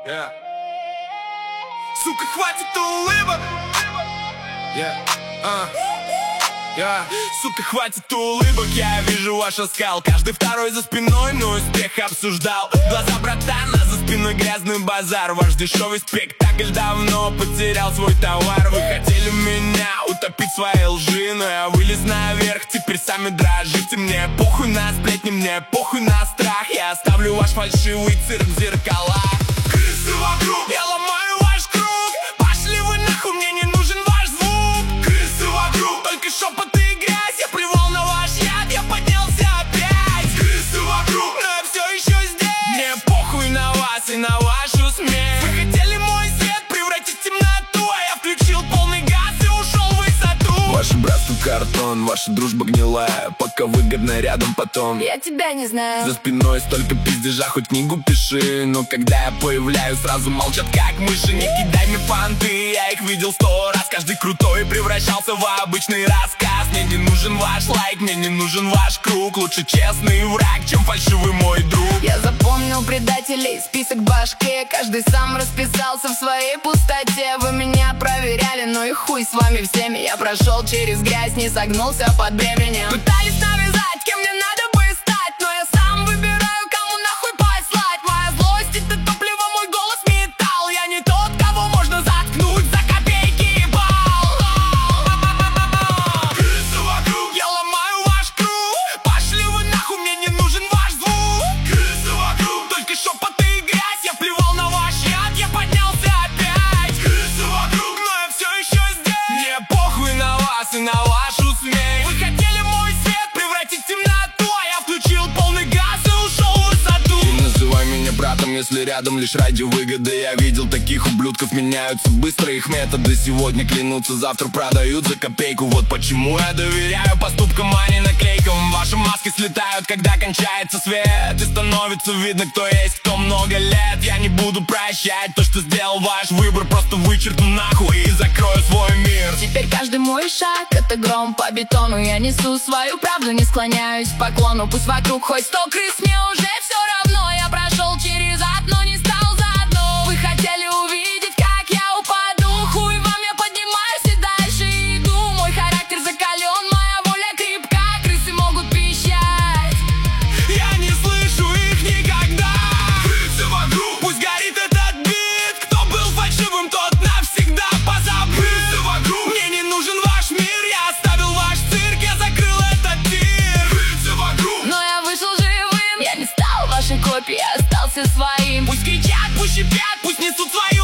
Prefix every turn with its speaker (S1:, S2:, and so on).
S1: Yeah. Сука, хватит улыбок. Сука, хватит улыбок, я вижу ваш оскал. Каждый второй за спиной, но успех обсуждал. Глаза братана, за спиной грязный базар. Ваш дешевый спектакль давно потерял свой товар. Вы хотели меня утопить в своей лжи, но я вылез наверх, теперь сами дрожите. Мне похуй на сплетни, мне похуй на страх. Я оставлю ваш фальшивый цирк в зеркалах. Крысы вокруг, я ломаю ваш круг. Пошли вы нахуй, мне не нужен ваш звук. Крысы вокруг, только шепот и грязь. Я плевал на ваш яд, я поднялся опять. Крысы вокруг, но я все еще здесь. Мне похуй на вас и на вашу смерть. Вы хотели мой свет превратить в темноту, а я включил полный газ и ушел в высоту. Ваше братство картон, ваша дружба гнилая. Пока выгодно рядом, потом
S2: я тебя не знаю.
S1: За спиной столько пиздежа, хоть книгу пиши. Но когда я появляюсь, сразу молчат как мыши. Не кидай мне фанты, я их видел 100 раз. Каждый крутой превращался в обычный рассказ. Мне не нужен ваш лайк, мне не нужен ваш круг. Лучше честный враг, чем фальшивый мой друг.
S2: Я запомнил предателей, список в башке. Каждый сам расписался в своей пустоте. Вы меня проверяли, но и хуй с вами всеми. Я прошел через грязь, не согнулся под бременем. Пытались навязать, кем мне надо бы стать, но я сам выбираю, кому нахуй послать. Моя злость — это топливо, мой голос металл. Я не тот, кого можно заткнуть за копейки и бал. Крысы вокруг, я ломаю ваш круг. Пошли вы нахуй, мне не нужен ваш звук. Крысы вокруг, только шепот и грязь. Я плевал на ваш яд, я поднялся опять. Крысы вокруг, но я все еще здесь. Мне похуй на вас и на вашу смерть. Вы хотели мой свет превратить в темноту, а я включил полный газ и ушел в высоту.
S1: Не называй меня братом, если рядом лишь ради выгоды. Я видел таких ублюдков, меняются быстро их методы. Сегодня клянутся, завтра продают за копейку. Вот почему я доверяю поступкам, а не наклейкам. Ваши маски слетают, когда кончается свет, и становится видно, кто есть, кто много лет. Я не буду прощать то, что сделал ваш выбор. Просто вычеркну нахуй и закрою свой мир.
S2: Теперь каждый мой шаг — это гром по бетону. Я несу свою правду, не склоняюсь к поклону. Пусть вокруг хоть 100 крыс, мне уже все равно. Я прошел через ад, но не стал заодно. Вы хотели увидеть, как я упаду. Хуй вам, я поднимаюсь и дальше иду. Мой характер закален, моя воля крепка. Крысы могут пищать,
S1: Я не слышу их никогда. Крысы вокруг, пусть горит этот бит. Кто был фальшивым, тот навсегда позабыт. Крысы вокруг, мне не нужен ваш мир. Я оставил ваш цирк, я закрыл этот тир. Крысы вокруг,
S2: но я вышел живым. Я не стал вашей копией, я остался своим.
S1: пусть кричат, пусть шипят, пусть несут свои